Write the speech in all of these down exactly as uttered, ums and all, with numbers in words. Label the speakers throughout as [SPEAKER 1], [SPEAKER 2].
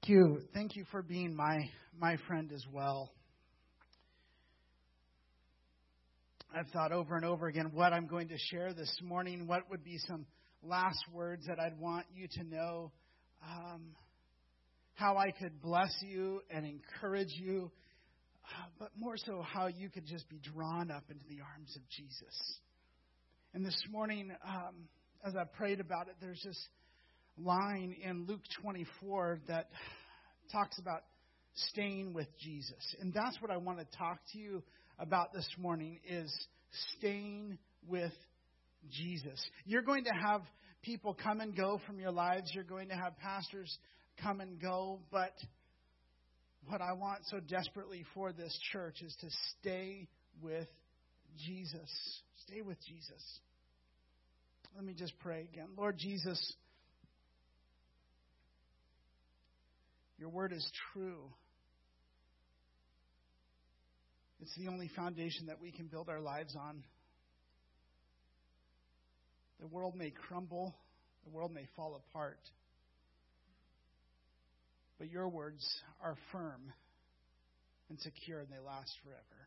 [SPEAKER 1] Thank you. Thank you for being my my friend as well. I've thought over and over again what I'm going to share this morning. What would be some last words that I'd want you to know? Um, how I could bless you and encourage you, uh, but more so how you could just be drawn up into the arms of Jesus. And this morning, um, as I prayed about it, there's this line in Luke twenty-four that talks about staying with Jesus. And that's what I want to talk to you about this morning, is staying with Jesus. You're going to have people come and go from your lives. You're going to have pastors come and go. But what I want so desperately for this church is to stay with Jesus. Stay with Jesus. Let me just pray again. Lord Jesus, your word is true. It's the only foundation that we can build our lives on. The world may crumble. The world may fall apart. But your words are firm and secure, and they last forever.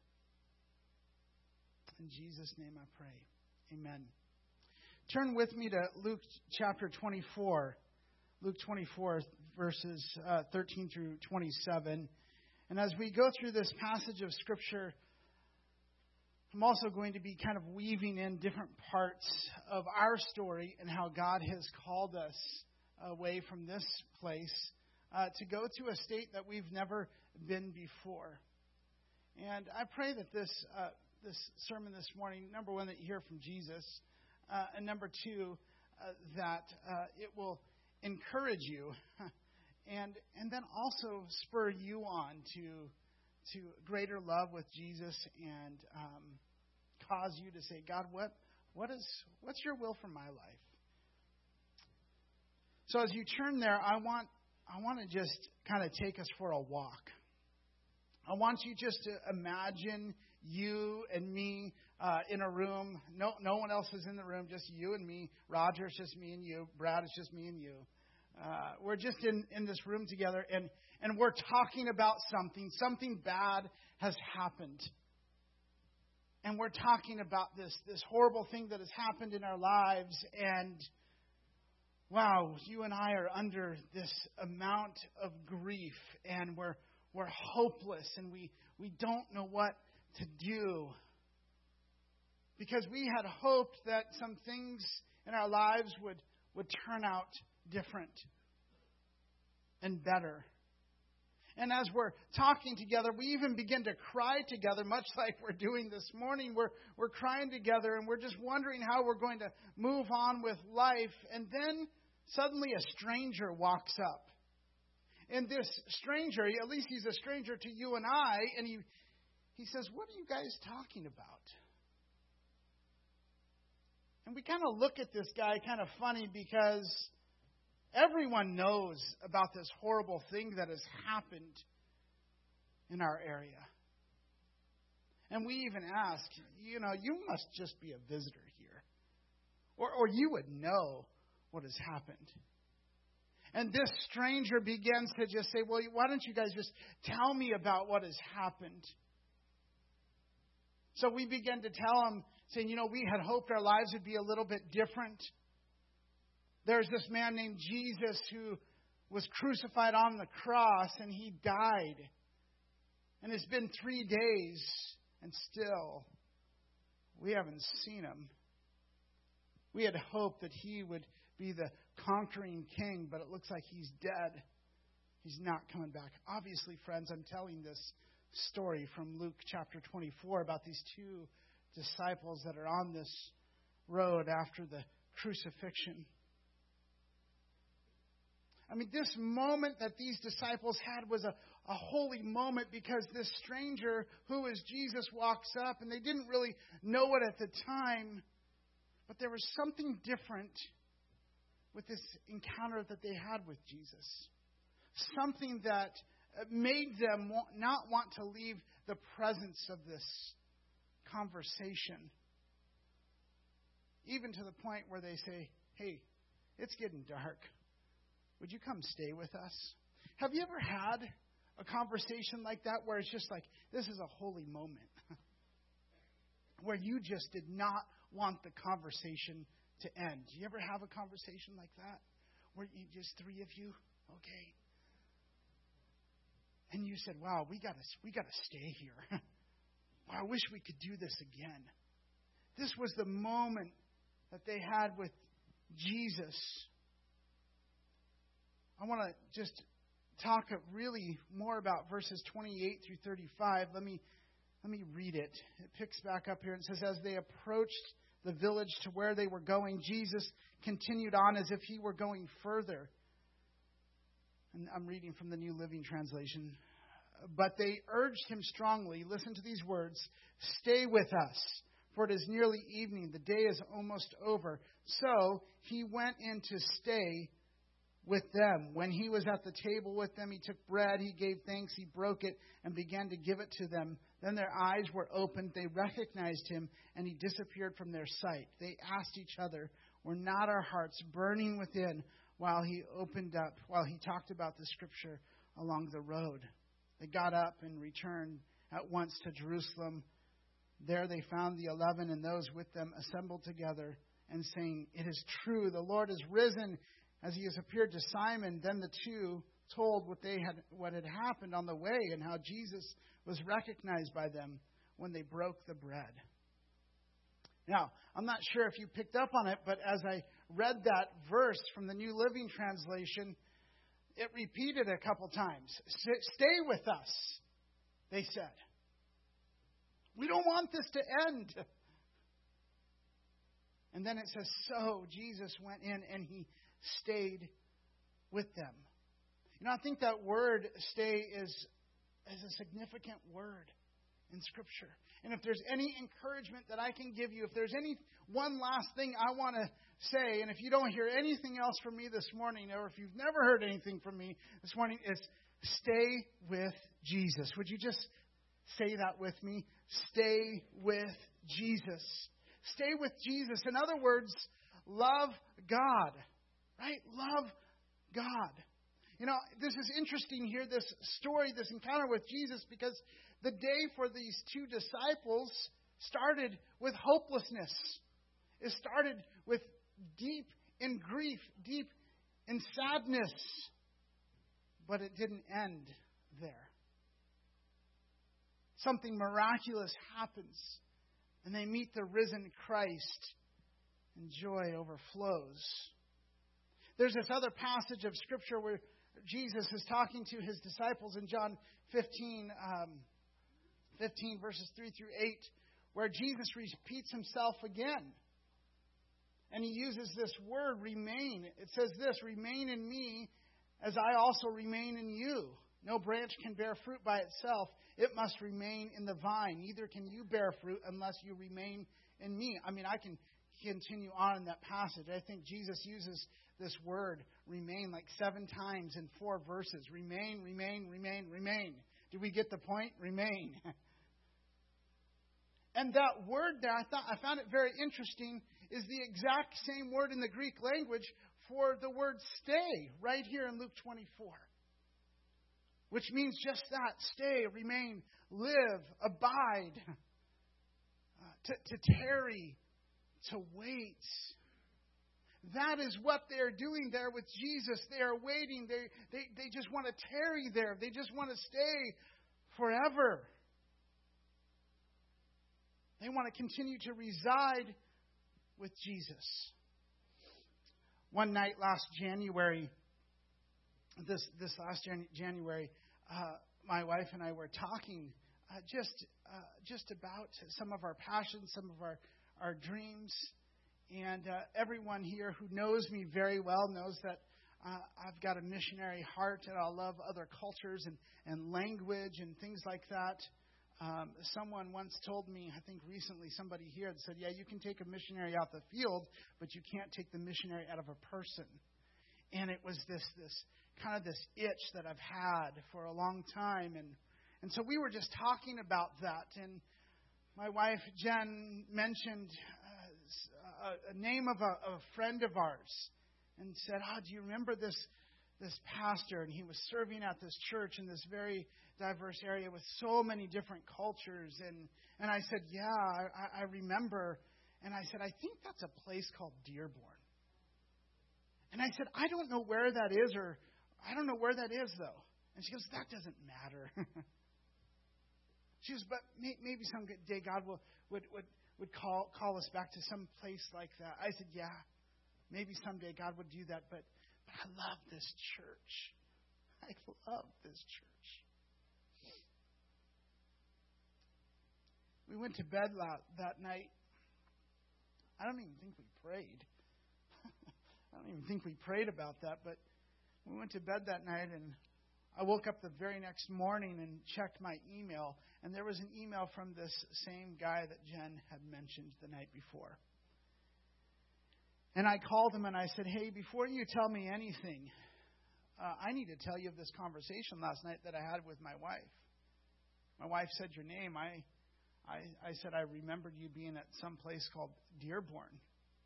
[SPEAKER 1] In Jesus' name I pray. Amen. Turn with me to Luke chapter twenty-four. Luke twenty-four, verses uh, thirteen through twenty-seven. And as we go through this passage of Scripture, I'm also going to be kind of weaving in different parts of our story and how God has called us away from this place uh, to go to a state that we've never been before. And I pray that this uh, this sermon this morning, number one, that you hear from Jesus, uh, and number two, uh, that uh, it will encourage you, and and then also spur you on to to greater love with Jesus, and um, cause you to say, God, what what is what's your will for my life? So as you turn there, I want I want to just kind of take us for a walk. I want you just to imagine you and me uh, in a room. No, no one else is in the room, just you and me. Roger, it's just me and you. Brad, it's just me and you. Uh, we're just in, in this room together, and, and we're talking about something. Something bad has happened. And we're talking about this, this horrible thing that has happened in our lives. And, wow, you and I are under this amount of grief, and we're we're hopeless, and we, we don't know what to do. Because we had hoped that some things in our lives would, would turn out different and better. And as we're talking together, we even begin to cry together, much like we're doing this morning. We're we're crying together, and we're just wondering how we're going to move on with life. And then suddenly a stranger walks up. And this stranger, at least he's a stranger to you and I, and he he says, "What are you guys talking about?" And we kind of look at this guy kind of funny, because everyone knows about this horrible thing that has happened in our area. And we even ask, you know, you must just be a visitor here. Or, or you would know what has happened. And this stranger begins to just say, well, why don't you guys just tell me about what has happened? So we begin to tell him, saying, you know, we had hoped our lives would be a little bit different. There's this man named Jesus who was crucified on the cross, and he died. And it's been three days, and still we haven't seen him. We had hoped that he would be the conquering king, but it looks like he's dead. He's not coming back. Obviously, friends, I'm telling this story from Luke chapter twenty-four about these two disciples that are on this road after the crucifixion. I mean, this moment that these disciples had was a, a holy moment, because this stranger who is Jesus walks up, and they didn't really know it at the time, but there was something different with this encounter that they had with Jesus. Something that made them not want to leave the presence of this conversation. Even to the point where they say, hey, it's getting dark. Would you come stay with us? Have you ever had a conversation like that where it's just like, this is a holy moment? Where you just did not want the conversation to end. Do you ever have a conversation like that? Where you just three of you, okay. And you said, wow, we gotta we gotta stay here. Wow, I wish we could do this again. This was the moment that they had with Jesus. I want to just talk really more about verses twenty-eight through thirty-five. Let me let me read it. It picks back up here and says, as they approached the village to where they were going, Jesus continued on as if he were going further. And I'm reading from the New Living Translation. But they urged him strongly, listen to these words, stay with us, for it is nearly evening. The day is almost over. So he went in to stay with them. When he was at the table with them, he took bread, he gave thanks, he broke it, and began to give it to them. Then their eyes were opened, they recognized him, and he disappeared from their sight. They asked each other, were not our hearts burning within while he opened up, while he talked about the scripture along the road? They got up and returned at once to Jerusalem. There they found the eleven and those with them assembled together and saying, it is true, the Lord is risen as he has appeared to Simon. Then the two told what they had, what had happened on the way and how Jesus was recognized by them when they broke the bread. Now, I'm not sure if you picked up on it, but as I read that verse from the New Living Translation, it repeated a couple times. Stay with us, they said. We don't want this to end. And then it says, so Jesus went in and he stayed with them. You know, I think that word stay is, is a significant word in Scripture. And if there's any encouragement that I can give you, if there's any one last thing I want to say, and if you don't hear anything else from me this morning, or if you've never heard anything from me this morning, is stay with Jesus. Would you just say that with me? Stay with Jesus. Stay with Jesus. In other words, love God. Right? Love God. You know, this is interesting here, this story, this encounter with Jesus, because the day for these two disciples started with hopelessness. It started with deep in grief, deep in sadness. But it didn't end there. Something miraculous happens, and they meet the risen Christ, and joy overflows. There's this other passage of Scripture where Jesus is talking to his disciples in John fifteen, um, fifteen verses three through eight, where Jesus repeats himself again. And he uses this word, remain. It says this, remain in me as I also remain in you. No branch can bear fruit by itself. It must remain in the vine. Neither can you bear fruit unless you remain in me. I mean, I can continue on in that passage. I think Jesus uses this word, remain, like seven times in four verses. Remain, remain, remain, remain. Do we get the point? Remain. And that word there, I thought I found it very interesting, is the exact same word in the Greek language for the word stay, right here in Luke twenty-four. Which means just that, stay, remain, live, abide, uh, to, to tarry, to wait. That is what they're doing there with Jesus. They are waiting. They, they, they just want to tarry there. They just want to stay forever. They want to continue to reside with Jesus. One night last January, this this last Jan- January, uh, my wife and I were talking uh, just uh, just about some of our passions, some of our, our dreams. And uh, everyone here who knows me very well knows that uh, I've got a missionary heart and I love other cultures and, and language and things like that. Um, someone once told me, I think recently, somebody here that said, yeah, you can take a missionary out the field, but you can't take the missionary out of a person. And it was this this kind of this itch that I've had for a long time. And, and so we were just talking about that. And my wife, Jen, mentioned uh, a, a name of a, a friend of ours and said, oh, do you remember this this pastor, and he was serving at this church in this very diverse area with so many different cultures. And, and I said, yeah, I, I remember. And I said, I think that's a place called Dearborn. And I said, I don't know where that is, or I don't know where that is, though. And she goes, that doesn't matter. She goes, but may, maybe some day God will would would, would call call us back to some place like that. I said, yeah, maybe someday God would do that, but, but I love this church. I love this church. We went to bed that night. I don't even think we prayed. I don't even think we prayed about that, but we went to bed that night, and I woke up the very next morning and checked my email, and there was an email from this same guy that Jen had mentioned the night before. And I called him and I said, hey, before you tell me anything, uh, I need to tell you of this conversation last night that I had with my wife. My wife said your name. I, I, I said I remembered you being at some place called Dearborn.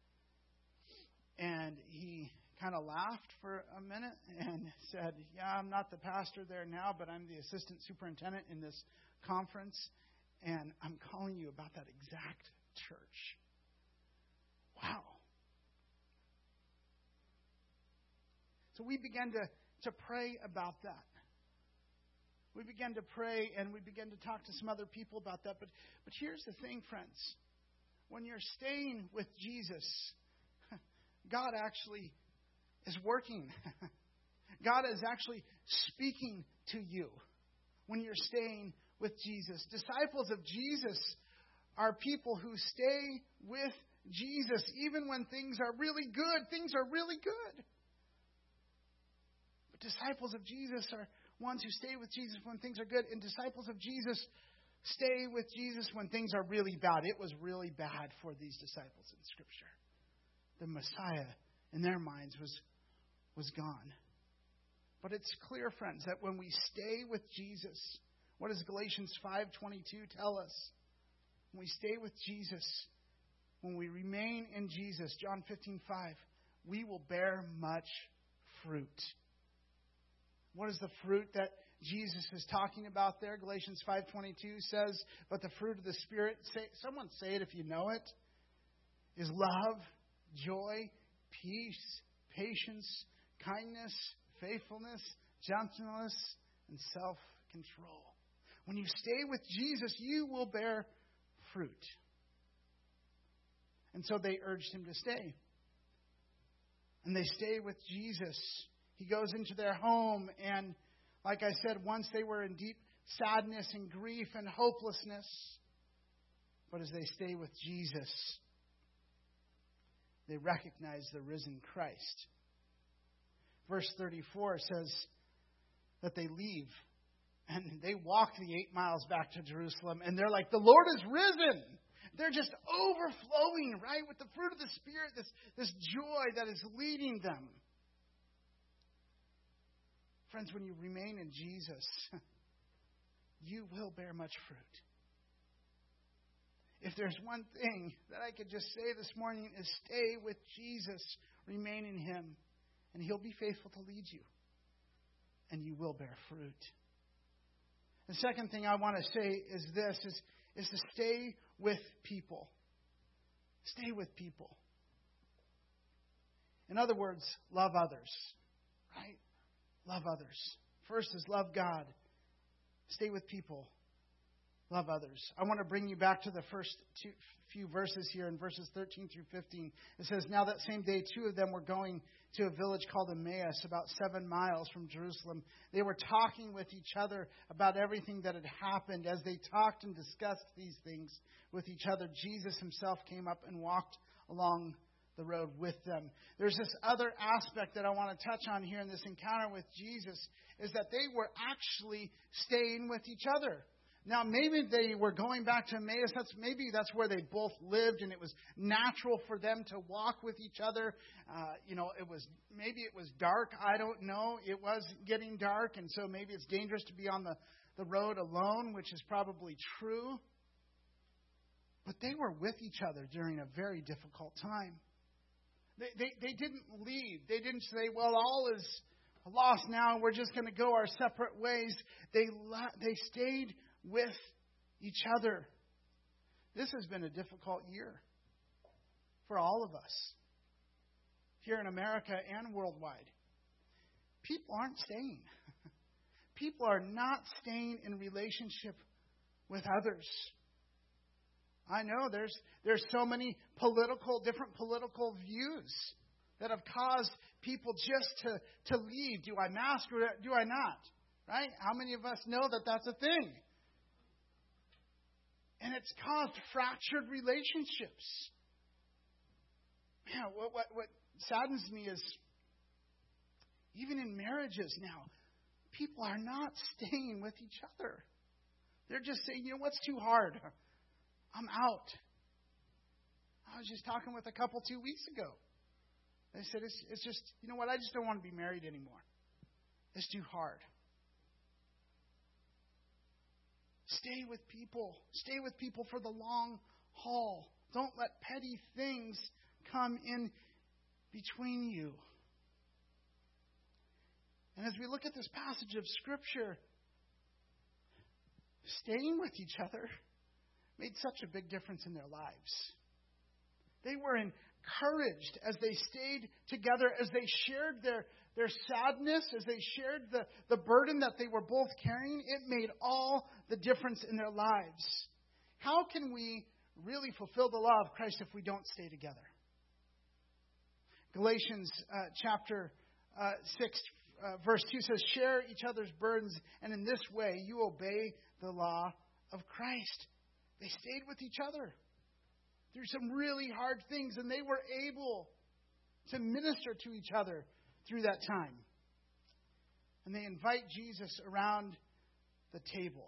[SPEAKER 1] And he kind of laughed for a minute and said, yeah, I'm not the pastor there now, but I'm the assistant superintendent in this conference, and I'm calling you about that exact church. Wow. So we began to, to pray about that. We began to pray, and we began to talk to some other people about that. But, but here's the thing, friends. When you're staying with Jesus, God actually is working. God is actually speaking to you when you're staying with Jesus. Disciples of Jesus are people who stay with Jesus even when things are really good. Things are really good. But disciples of Jesus are ones who stay with Jesus when things are good. And disciples of Jesus stay with Jesus when things are really bad. It was really bad for these disciples in Scripture. The Messiah, in their minds, was was gone. But it's clear, friends, that when we stay with Jesus, what does Galatians five twenty-two tell us? When we stay with Jesus, when we remain in Jesus, John fifteen five, we will bear much fruit. What is the fruit that Jesus is talking about there? Galatians five twenty-two says, but the fruit of the Spirit, say, someone say it if you know it, is love, joy, peace, patience, kindness, faithfulness, gentleness, and self-control. When you stay with Jesus, you will bear fruit. And so they urged him to stay. And they stay with Jesus. He goes into their home, and like I said, once they were in deep sadness and grief and hopelessness. But as they stay with Jesus, they recognize the risen Christ. Verse thirty-four says that they leave and they walk the eight miles back to Jerusalem, and they're like, the Lord is risen. They're just overflowing, right, with the fruit of the Spirit, this, this joy that is leading them. Friends, when you remain in Jesus, you will bear much fruit. If there's one thing that I could just say this morning is stay with Jesus, remain in Him, and He'll be faithful to lead you. And you will bear fruit. The second thing I want to say is this, is, is to stay with people. Stay with people. In other words, love others. Right? Love others. First is love God. Stay with people. Love others. I want to bring you back to the first two, few verses here in verses thirteen through fifteen. It says, now that same day, two of them were going to a village called Emmaus, about seven miles from Jerusalem. They were talking with each other about everything that had happened. As they talked and discussed these things with each other, Jesus himself came up and walked along the road with them. There's this other aspect that I want to touch on here in this encounter with Jesus, is that they were actually staying with each other. Now, maybe they were going back to Emmaus. That's, maybe that's where they both lived, and it was natural for them to walk with each other. Uh, you know, it was maybe it was dark. I don't know. It was getting dark, and so maybe it's dangerous to be on the, the road alone, which is probably true. But they were with each other during a very difficult time. They, they, they didn't leave. They didn't say, well, all is lost now. We're just going to go our separate ways. They la- they stayed with each other. This has been a difficult year for all of us here in America and worldwide. People aren't staying. People are not staying in relationship with others. I know there's there's so many political, different political views that have caused people just to, to leave. Do I mask or do I not? Right? How many of us know that that's a thing? And it's caused fractured relationships. Man, what, what, what saddens me is even in marriages now, people are not staying with each other. They're just saying, you know, what's too hard? I'm out. I was just talking with a couple two weeks ago. They said, it's, it's just, you know what, I just don't want to be married anymore. It's too hard. Stay with people. Stay with people for the long haul. Don't let petty things come in between you. And as we look at this passage of Scripture, staying with each other made such a big difference in their lives. They were encouraged as they stayed together, as they shared their, their sadness, as they shared the, the burden that they were both carrying. It made all the difference in their lives. How can we really fulfill the law of Christ if we don't stay together? Galatians uh, chapter uh, six, uh, verse two says, share each other's burdens, and in this way you obey the law of Christ. They stayed with each other through some really hard things, and they were able to minister to each other through that time. And they invite Jesus around the table.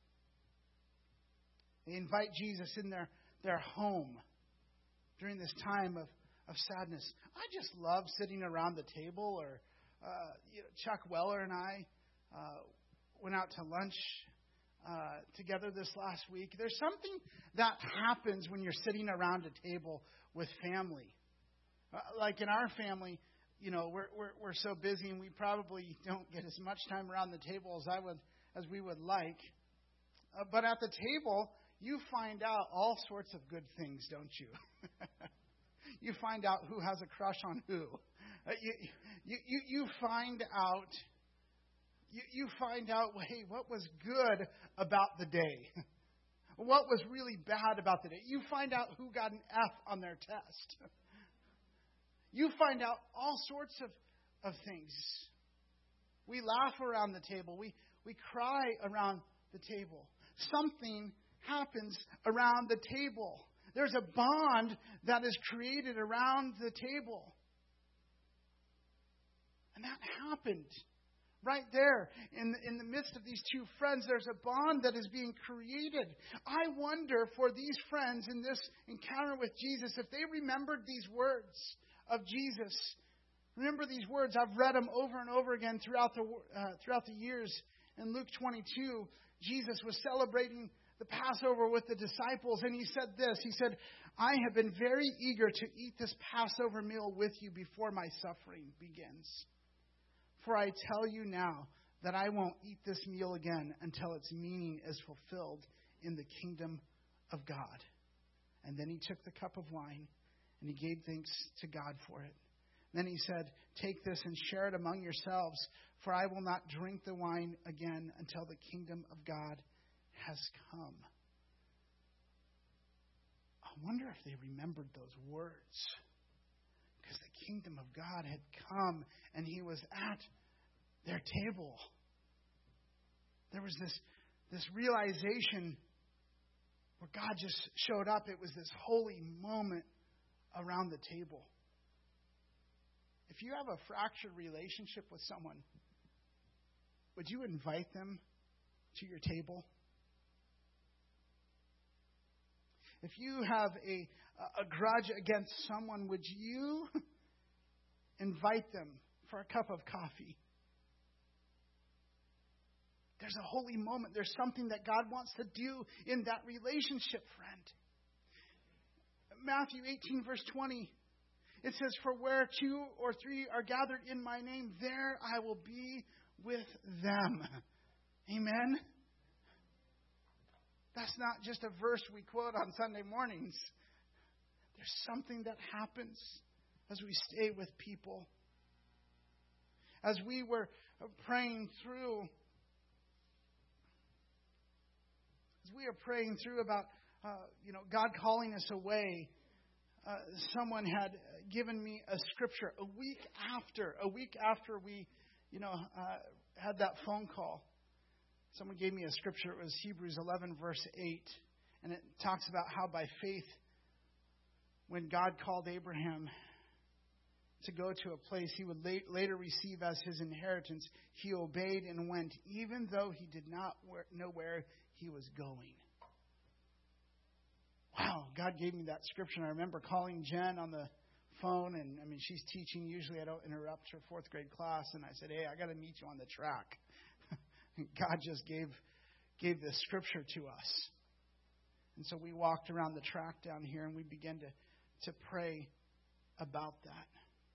[SPEAKER 1] They invite Jesus in their, their home during this time of, of sadness. I just love sitting around the table. Or uh, you know, Chuck Weller and I uh, went out to lunch Uh, together this last week. There's something that happens when you're sitting around a table with family. Uh, like in our family, you know, we're, we're we're so busy and we probably don't get as much time around the table as I would as we would like. Uh, but at the table, you find out all sorts of good things, don't you? You find out who has a crush on who. Uh, you, you you you find out. You, you find out, hey, what was good about the day? What was really bad about the day? You find out who got an F on their test. You find out all sorts of, of things. We laugh around the table. We, we cry around the table. Something happens around the table. There's a bond that is created around the table. And that happened. Right there, in the, in the midst of these two friends, there's a bond that is being created. I wonder for these friends in this encounter with Jesus, if they remembered these words of Jesus. Remember these words. I've read them over and over again throughout the uh, throughout the years. In Luke twenty-two, Jesus was celebrating the Passover with the disciples, and he said this. He said, I have been very eager to eat this Passover meal with you before my suffering begins. For I tell you now that I won't eat this meal again until its meaning is fulfilled in the kingdom of God. And then he took the cup of wine and he gave thanks to God for it. Then he said, take this and share it among yourselves, for I will not drink the wine again until the kingdom of God has come. I wonder if they remembered those words. Because the kingdom of God had come and he was at their table. There was this, this realization where God just showed up. It was this holy moment around the table. If you have a fractured relationship with someone, would you invite them to your table? If you have a, a grudge against someone, would you invite them for a cup of coffee? There's a holy moment. There's something that God wants to do in that relationship, friend. Matthew eighteen, verse twenty. It says, for where two or three are gathered in my name, there I will be with them. Amen? That's not just a verse we quote on Sunday mornings. There's something that happens as we stay with people. As we were praying through, as we are praying through about, uh, you know, God calling us away, uh, someone had given me a scripture a week after, a week after we, you know, uh, had that phone call. Someone gave me a scripture. It was Hebrews eleven, verse eight. And it talks about how by faith, when God called Abraham to go to a place he would later receive as his inheritance, he obeyed and went, even though he did not know where he was going. Wow, God gave me that scripture. And I remember calling Jen on the phone, and I mean, she's teaching. Usually I don't interrupt her fourth grade class. And I said, hey, I got to meet you on the track. God just gave gave this scripture to us. And so we walked around the track down here, and we began to, to pray about that.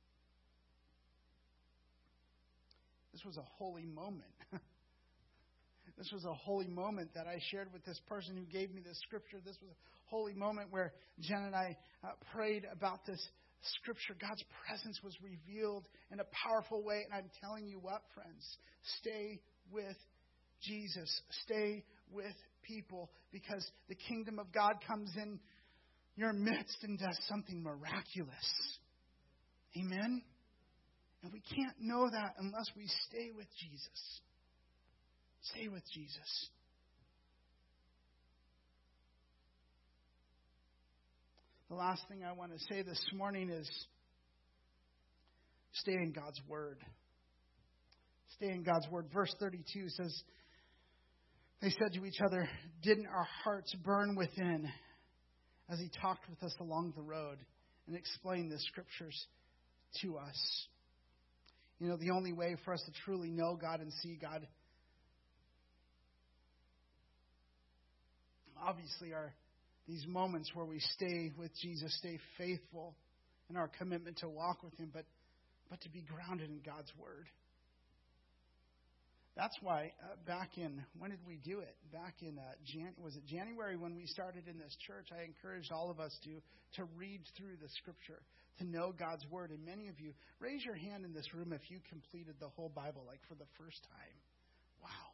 [SPEAKER 1] This was a holy moment. This was a holy moment that I shared with this person who gave me this scripture. This was a holy moment where Jen and I uh, prayed about this scripture. God's presence was revealed in a powerful way. And I'm telling you what, friends, stay with Jesus. Stay with people, because the kingdom of God comes in your midst and does something miraculous. Amen? And we can't know that unless we stay with Jesus. Stay with Jesus. The last thing I want to say this morning is stay in God's Word. Stay in God's Word. Verse thirty-two says, they said to each other, didn't our hearts burn within as he talked with us along the road and explained the scriptures to us? You know, the only way for us to truly know God and see God, obviously, are these moments where we stay with Jesus, stay faithful in our commitment to walk with Him, but, but to be grounded in God's Word. That's why uh, back in, when did we do it? Back in, uh, Jan- was it January when we started in this church? I encouraged all of us to, to read through the Scripture, to know God's Word. And many of you, raise your hand in this room if you completed the whole Bible, like for the first time. Wow.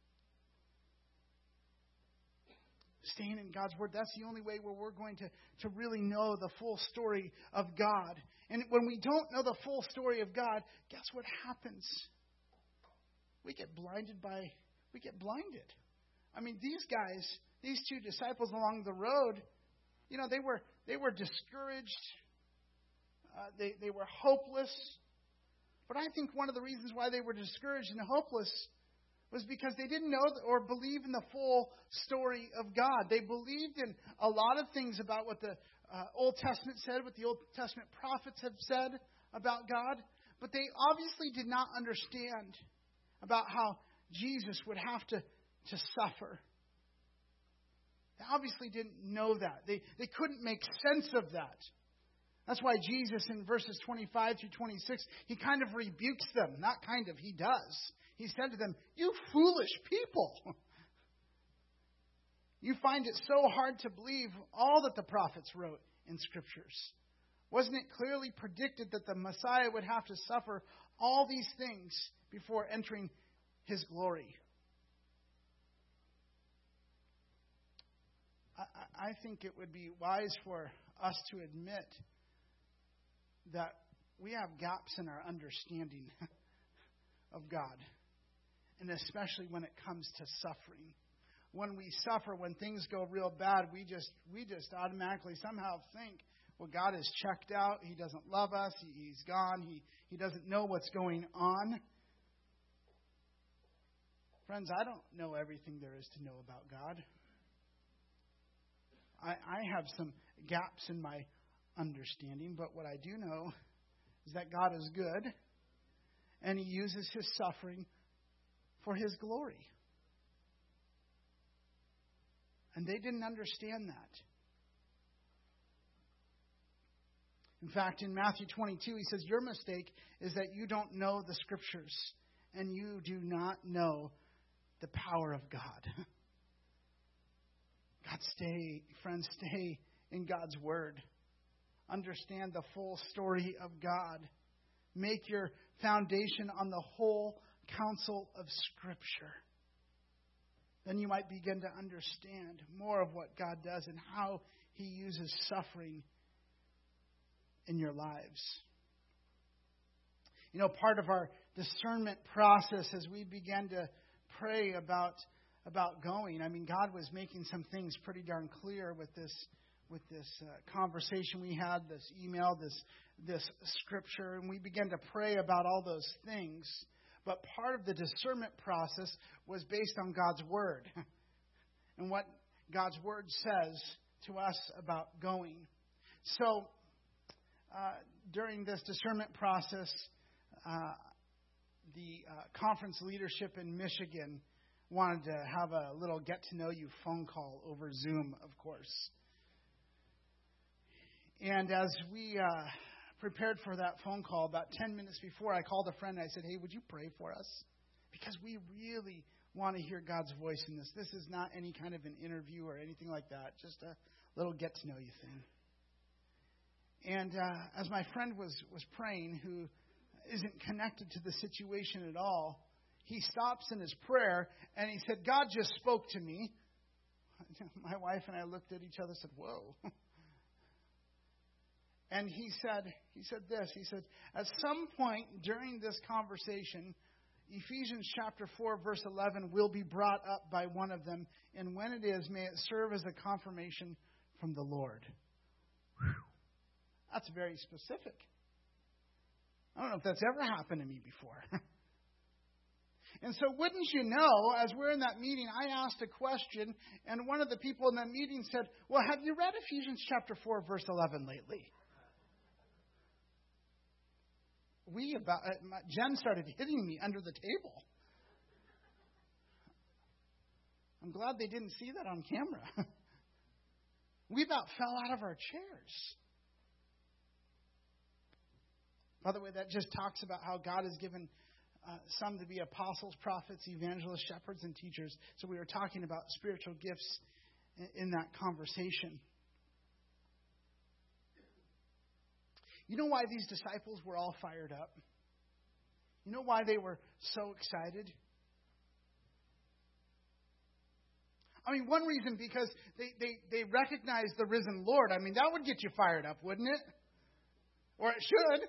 [SPEAKER 1] Staying in God's Word, that's the only way where we're going to, to really know the full story of God. And when we don't know the full story of God, guess what happens? We get blinded by, we get blinded. I mean, these guys, these two disciples along the road, you know, they were they were discouraged. Uh, they, they were hopeless. But I think one of the reasons why they were discouraged and hopeless was because they didn't know or believe in the full story of God. They believed in a lot of things about what the uh, Old Testament said, what the Old Testament prophets have said about God. But they obviously did not understand about how Jesus would have to, to suffer. They obviously didn't know that. They, they couldn't make sense of that. That's why Jesus in verses twenty-five through twenty-six, he kind of rebukes them. Not kind of, he does. He said to them, you foolish people. You find it so hard to believe all that the prophets wrote in Scriptures. Wasn't it clearly predicted that the Messiah would have to suffer all these things before entering His glory? I, I think it would be wise for us to admit that we have gaps in our understanding of God, and especially when it comes to suffering. When we suffer, when things go real bad, we just we just automatically somehow think, well, God is checked out. He doesn't love us. He, he's gone. He, he doesn't know what's going on. Friends, I don't know everything there is to know about God. I, I have some gaps in my understanding, but what I do know is that God is good, and He uses His suffering for His glory. And they didn't understand that. In fact, in Matthew twenty-two, he says, your mistake is that you don't know the Scriptures and you do not know the power of God. God, stay, friends, stay in God's Word. Understand the full story of God. Make your foundation on the whole counsel of Scripture. Then you might begin to understand more of what God does and how He uses suffering in your lives. You know, part of our discernment process as we began to pray about about going, I mean, God was making some things pretty darn clear with this with this uh, conversation we had, this email, this this scripture, and we began to pray about all those things. But part of the discernment process was based on God's Word and what God's Word says to us about going. So uh, during this discernment process, uh, the uh, conference leadership in Michigan wanted to have a little get-to-know-you phone call over Zoom, of course. And as we uh, prepared for that phone call, about ten minutes before, I called a friend and I said, hey, would you pray for us? Because we really want to hear God's voice in this. This is not any kind of an interview or anything like that, just a little get-to-know-you thing. And uh, as my friend was, was praying, who isn't connected to the situation at all, he stops in his prayer and he said, God just spoke to me. My wife and I looked at each other and said, whoa. And he said, he said this, he said, at some point during this conversation, Ephesians chapter four, verse eleven will be brought up by one of them. And when it is, may it serve as a confirmation from the Lord. Whew. That's very specific. I don't know if that's ever happened to me before. And so wouldn't you know, as we're in that meeting, I asked a question, and one of the people in that meeting said, well, have you read Ephesians chapter four, verse eleven lately? We about uh, Jen started hitting me under the table. I'm glad they didn't see that on camera. We about fell out of our chairs. By the way, that just talks about how God has given uh, some to be apostles, prophets, evangelists, shepherds, and teachers. So we were talking about spiritual gifts in, in that conversation. You know why these disciples were all fired up? You know why they were so excited? I mean, one reason, because they, they, they recognized the risen Lord. I mean, that would get you fired up, wouldn't it? Or it should.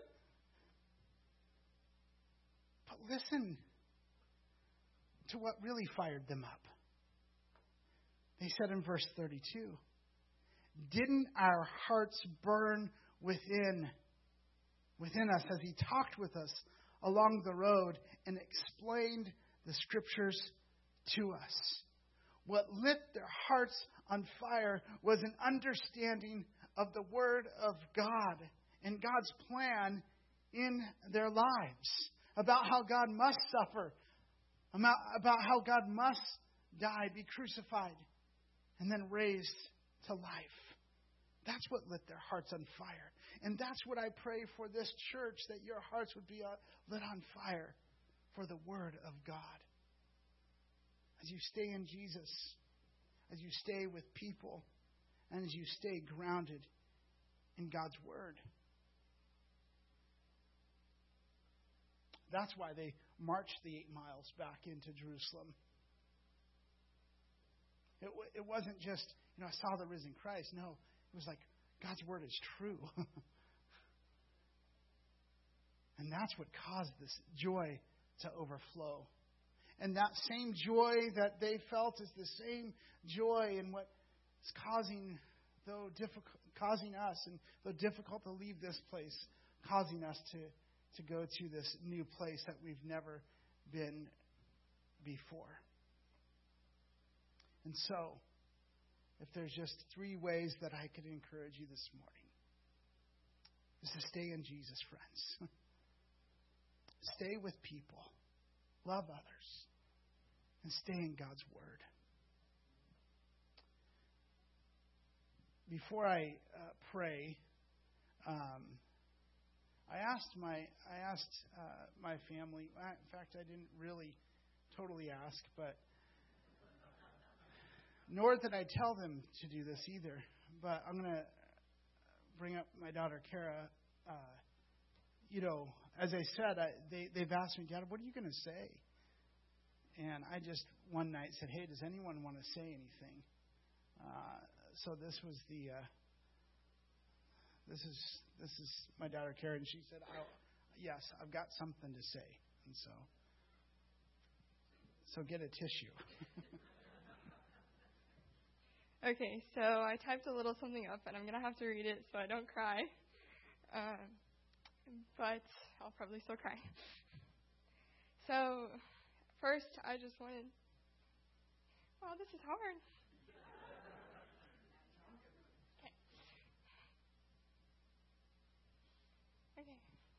[SPEAKER 1] But listen to what really fired them up. They said in verse thirty-two, didn't our hearts burn within within us as he talked with us along the road and explained the scriptures to us? What lit their hearts on fire was an understanding of the Word of God and God's plan in their lives, about how God must suffer, about how God must die, be crucified, and then raised to life. That's what lit their hearts on fire. And that's what I pray for this church, that your hearts would be lit on fire for the Word of God. As you stay in Jesus, as you stay with people, and as you stay grounded in God's Word. That's why they marched the eight miles back into Jerusalem. It, it wasn't just, you know, I saw the risen Christ. No, it was like, God's Word is true. And that's what caused this joy to overflow. And that same joy that they felt is the same joy in what is causing, though difficult, causing us, and though difficult to leave this place, causing us to, to go to this new place that we've never been before. And so, if there's just three ways that I could encourage you this morning, is to stay in Jesus, friends. Stay with people. Love others. And stay in God's Word. Before I uh, pray, um, I asked my I asked uh, my family. In fact, I didn't really totally ask, but nor did I tell them to do this either. But I'm going to bring up my daughter Kara. Uh, you know, as I said, I, they they've asked me, Dad, what are you going to say? And I just one night said, Hey, does anyone want to say anything? Uh, so this was the. Uh, This is this is my daughter Karen. She said, I'll, "Yes, I've got something to say." And so, so get a tissue.
[SPEAKER 2] Okay, so I typed a little something up, and I'm gonna have to read it so I don't cry. Um, but I'll probably still cry. So, first, I just wanted. Wow, this is hard. Okay.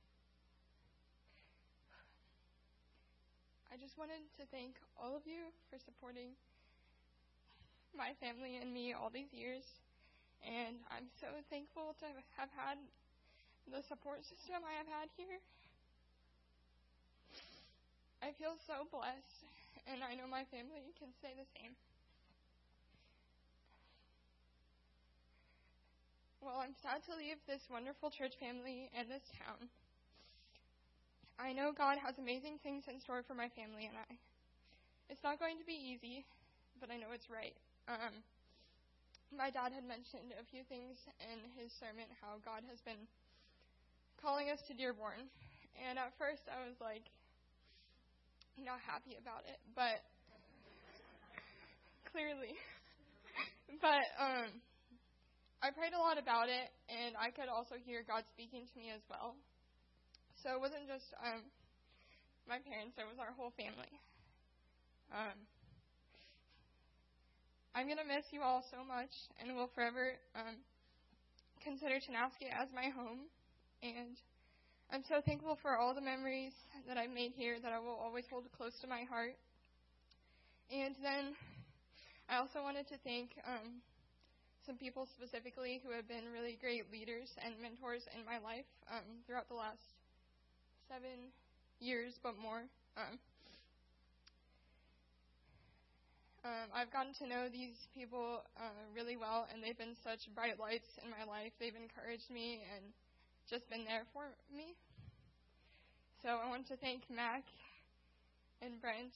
[SPEAKER 2] I just wanted to thank all of you for supporting my family and me all these years. And I'm so thankful to have had the support system I have had here. I feel so blessed, and I know my family can say the same. Well, I'm sad to leave this wonderful church family and this town. I know God has amazing things in store for my family and I. It's not going to be easy, but I know it's right. Um, my dad had mentioned a few things in his sermon, how God has been calling us to Dearborn. And at first I was like, not happy about it, but clearly. But, um, I prayed a lot about it, and I could also hear God speaking to me as well. So it wasn't just um, my parents, it was our whole family. Um, I'm going to miss you all so much, and will forever um, consider Chenowski as my home. And I'm so thankful for all the memories that I've made here that I will always hold close to my heart. And then I also wanted to thank Um, some people specifically who have been really great leaders and mentors in my life um, throughout the last seven years, but more. Um, um, I've gotten to know these people uh, really well, and they've been such bright lights in my life. They've encouraged me and just been there for me. So I want to thank Mac and Brent,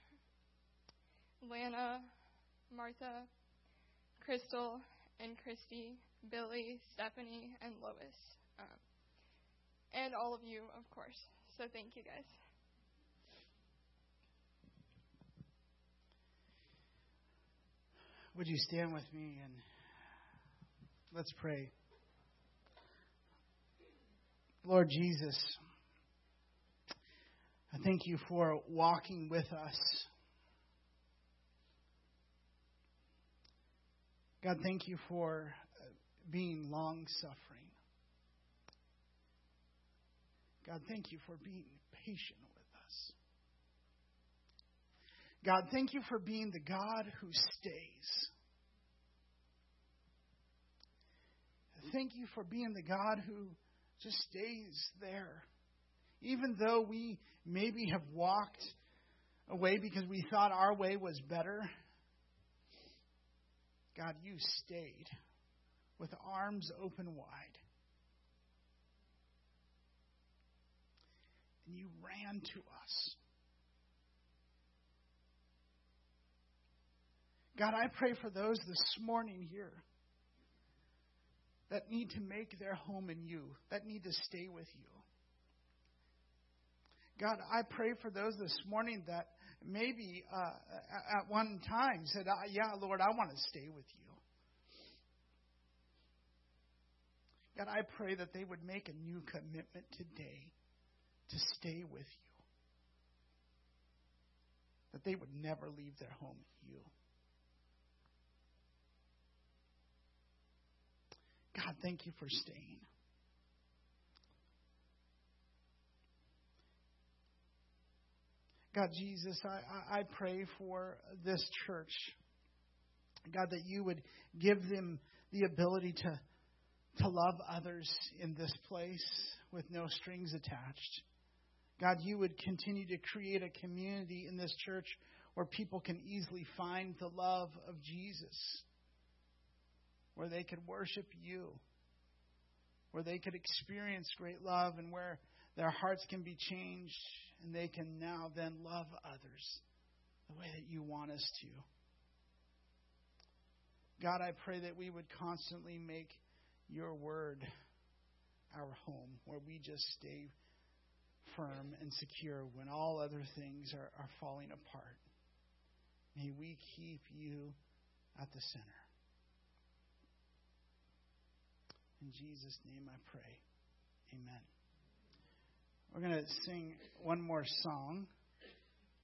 [SPEAKER 2] Lana, Martha, Crystal, and Christy, Billy, Stephanie, and Lois. Um, and all of you, of course. So thank you, guys.
[SPEAKER 1] Would you stand with me and let's pray. Lord Jesus, I thank you for walking with us. God, thank you for being long-suffering. God, thank you for being patient with us. God, thank you for being the God who stays. Thank you for being the God who just stays there. Even though we maybe have walked away because we thought our way was better, God, you stayed with arms open wide. And you ran to us. God, I pray for those this morning here that need to make their home in you, that need to stay with you. God, I pray for those this morning that maybe uh, at one time said, yeah, Lord, I want to stay with you. God, I pray that they would make a new commitment today to stay with you. That they would never leave their home in you. God, thank you for staying. God, Jesus, I, I pray for this church. God, that you would give them the ability to, to love others in this place. with no strings attached. God, you would continue to create a community in this church where people can easily find the love of Jesus, where they could worship you, where they could experience great love, and where their hearts can be changed and they can now then love others the way that you want us to. God, I pray that we would constantly make your word our home, where we just stay firm and secure when all other things are, are falling apart. May we keep you at the center. In Jesus' name I pray. Amen. We're going to sing one more song.